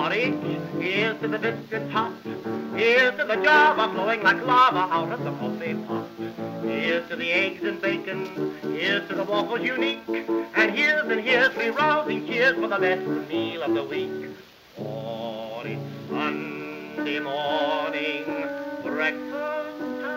porridge. Here's to the biscuit hot. Here's to the Java flowing like lava out of the coffee pot. Here's to the eggs and bacon. Here's to the waffles unique. And here's three rousing cheers for the best meal of the week. Oh, it's Sunday morning, breakfast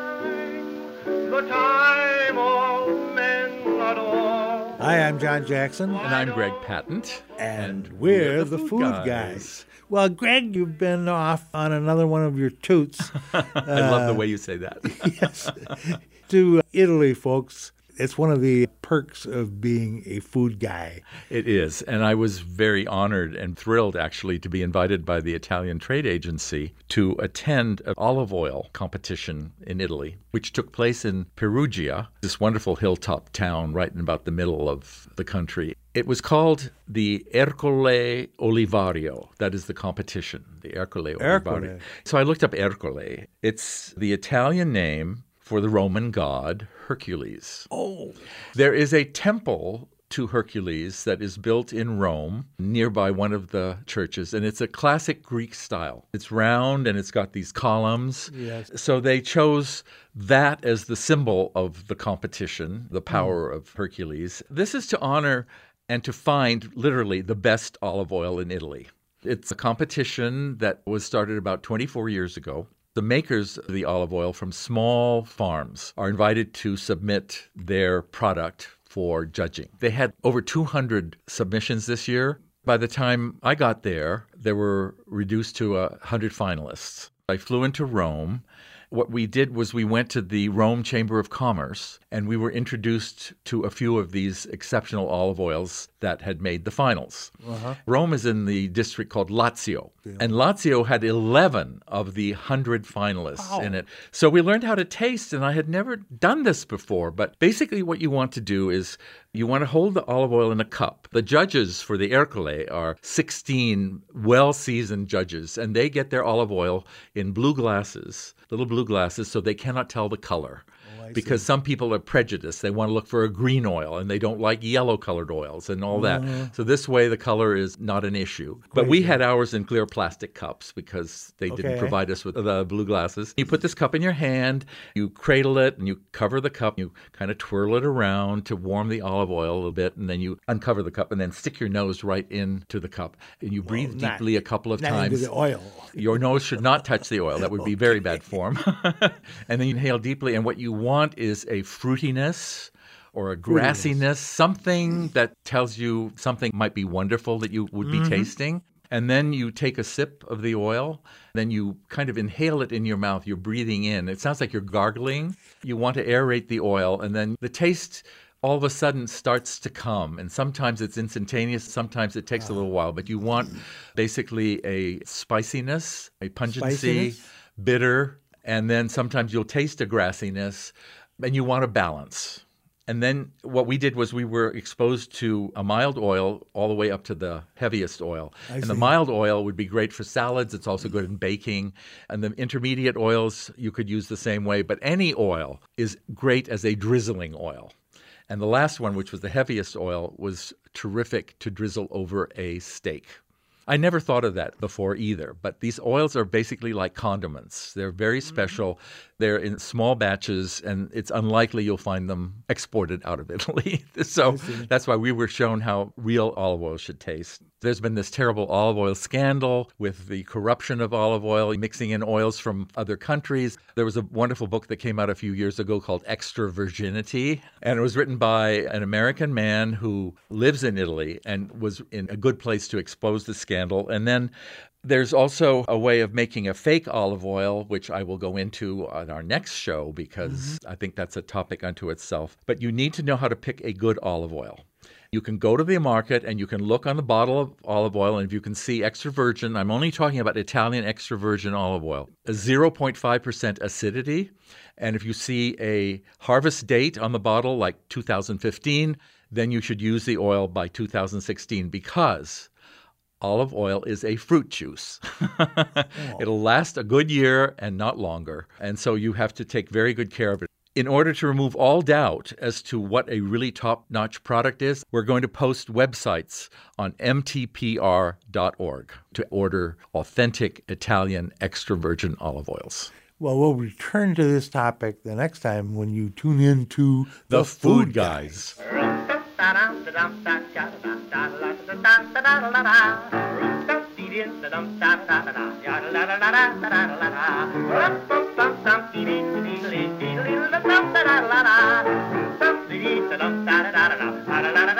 time, the time all men adore. Hi, I'm John Jackson. And I'm Greg Patent. And we're the Food Guys. Well, Greg, you've been off on another one of your toots. I love the way you say that. Yes. To Italy, folks. It's one of the perks of being a food guy. It is. And I was very honored and thrilled, actually, to be invited by the Italian Trade Agency to attend an olive oil competition in Italy, which took place in Perugia, this wonderful hilltop town right in about the middle of the country. It was called the Ercole Olivario. That is the competition, the Ercole Olivario. So I looked up Ercole. It's the Italian name for the Roman god Hercules. Oh. There is a temple to Hercules that is built in Rome nearby one of the churches, and it's a classic Greek style. It's round and it's got these columns. Yes. So they chose that as the symbol of the competition, the power of Hercules. This is to honor and to find literally the best olive oil in Italy. It's a competition that was started about 24 years ago. The makers of the olive oil from small farms are invited to submit their product for judging. They had over 200 submissions this year. By the time I got there, they were reduced to 100 finalists. I flew into Rome. What we did was we went to the Rome Chamber of Commerce, and we were introduced to a few of these exceptional olive oils that had made the finals. Uh-huh. Rome is in the district called Lazio, and Lazio had 11 of the 100 finalists in it. So we learned how to taste, and I had never done this before, but basically what you want to do is you want to hold the olive oil in a cup. The judges for the Ercole are 16 well-seasoned judges, and they get their olive oil in blue glasses, little blue glasses, so they cannot tell the color. Because some people are prejudiced. They want to look for a green oil, and they don't like yellow-colored oils and all that. So this way, the color is not an issue. But we had ours in clear plastic cups because they didn't provide us with the blue glasses. You put this cup in your hand, you cradle it, and you cover the cup. You kind of twirl it around to warm the olive oil a little bit, and then you uncover the cup and then stick your nose right into the cup. And you breathe deeply a couple of times. Not into the oil. Your nose should not touch the oil. That would be very bad form. And then you inhale deeply, and what you want is a fruitiness or a grassiness, something that tells you something might be wonderful that you would be tasting. And then you take a sip of the oil, then you kind of inhale it in your mouth. You're breathing in. It sounds like you're gargling. You want to aerate the oil, and then the taste all of a sudden starts to come. And sometimes it's instantaneous, sometimes it takes a little while. But you want basically a spiciness, a pungency, bitter, and then sometimes you'll taste a grassiness, and you want a balance. And then what we did was we were exposed to a mild oil all the way up to the heaviest oil. And the mild oil would be great for salads. It's also good in baking. And the intermediate oils you could use the same way. But any oil is great as a drizzling oil. And the last one, which was the heaviest oil, was terrific to drizzle over a steak. I never thought of that before either, but these oils are basically like condiments. They're very special. They're in small batches, and it's unlikely you'll find them exported out of Italy. So that's why we were shown how real olive oil should taste. There's been this terrible olive oil scandal with the corruption of olive oil, mixing in oils from other countries. There was a wonderful book that came out a few years ago called Extra Virginity, and it was written by an American man who lives in Italy and was in a good place to expose the scandal. And then there's also a way of making a fake olive oil, which I will go into on our next show because I think that's a topic unto itself. But you need to know how to pick a good olive oil. You can go to the market and you can look on the bottle of olive oil, and if you can see extra virgin, I'm only talking about Italian extra virgin olive oil, a 0.5% acidity. And if you see a harvest date on the bottle, like 2015, then you should use the oil by 2016 because olive oil is a fruit juice. It'll last a good year and not longer. And so you have to take very good care of it. In order to remove all doubt as to what a really top-notch product is, we're going to post websites on mtpr.org to order authentic Italian extra virgin olive oils. Well, we'll return to this topic the next time when you tune in to The Food Guys. Da